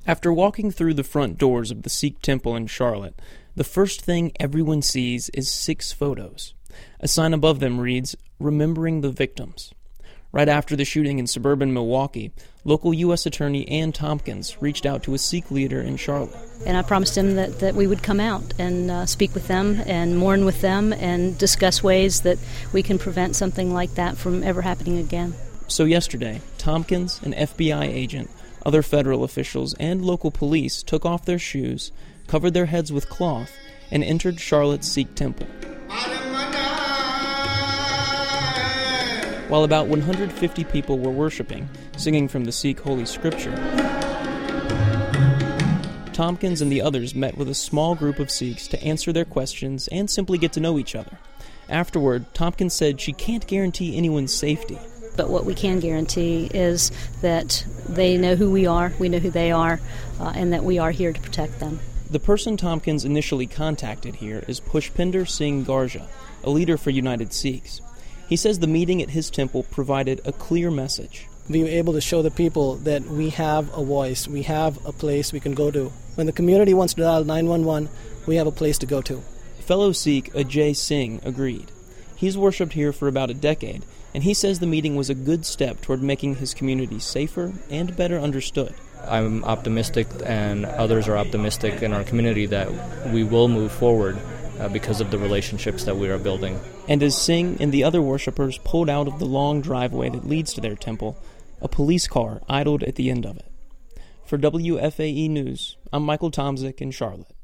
After walking through the front doors of the Sikh temple in Charlotte, the first thing everyone sees is 6 photos. A sign above them reads, "Remembering the Victims." Right after the shooting in suburban Milwaukee, local U.S. Attorney Ann Tompkins reached out to a Sikh leader in Charlotte. And I promised him that we would come out and speak with them and mourn with them and discuss ways that we can prevent something like that from ever happening again. So yesterday, Tompkins, an FBI agent, other federal officials, and local police took off their shoes, covered their heads with cloth, and entered Charlotte's Sikh temple. While about 150 people were worshiping, singing from the Sikh Holy Scripture, Tompkins and the others met with a small group of Sikhs to answer their questions and simply get to know each other. Afterward, Tompkins said she can't guarantee anyone's safety. But what we can guarantee is that they know who we are, we know who they are, and that we are here to protect them. The person Tompkins initially contacted here is Pushpinder Singh Garja, a leader for United Sikhs. He says the meeting at his temple provided a clear message. We were able to show the people that we have a voice, we have a place we can go to. When the community wants to dial 911, we have a place to go to. Fellow Sikh Ajay Singh agreed. He's worshipped here for about a decade, and he says the meeting was a good step toward making his community safer and better understood. I'm optimistic, and others are optimistic in our community that we will move forward because of the relationships that we are building. And as Singh and the other worshippers pulled out of the long driveway that leads to their temple, a police car idled at the end of it. For WFAE News, I'm Michael Tomzik in Charlotte.